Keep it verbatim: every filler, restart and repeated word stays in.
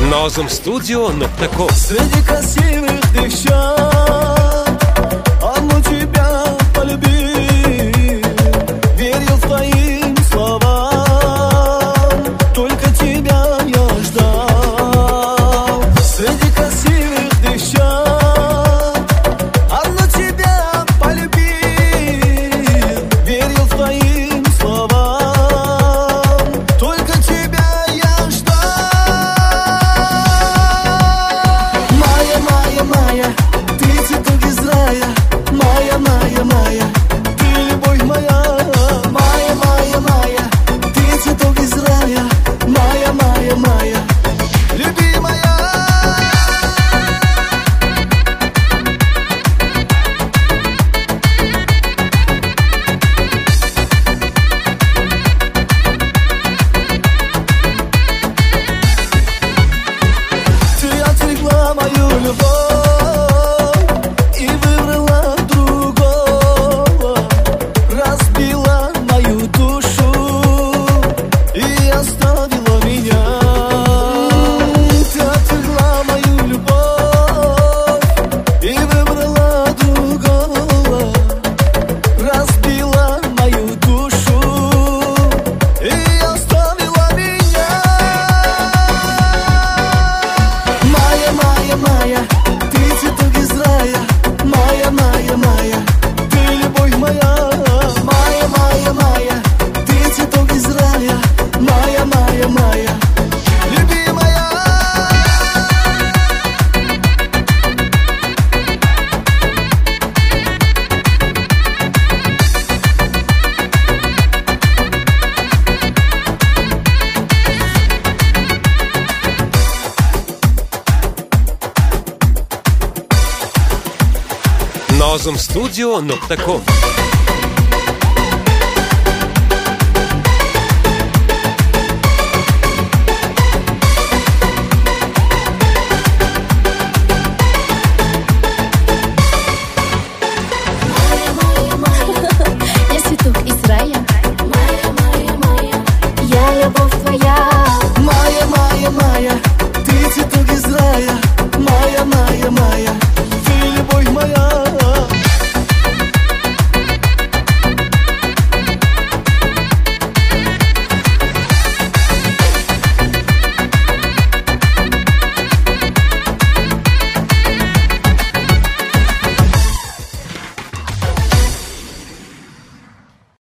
Нозумстудио точка ком. Среди красивых девчат одну тебя полюбил, верил твоим словам, только тебя я ждал. Среди красивых девчат одну тебя полюбил, верил твоим словам, только тебя я ждал. Моя, моя, моя, ты цветок из рая. Моя, моя, моя, ты любовь моя. Моя, моя, моя, ты цветок из рая. Моя, моя, моя, любимая. Ты отвлекла мою любовь и выбрала другого, разбила мою душу и оставила меня. Ты отвлекла мою любовь и выбрала другого, разбила мою душу и оставила меня. Моя, моя, моя, ты цветок из рая. Моя, моя, моя, ты любовь моя. Моя, моя, моя, ты цветок из рая. Моя, моя, моя, любимая. Нозумстудио точка ком.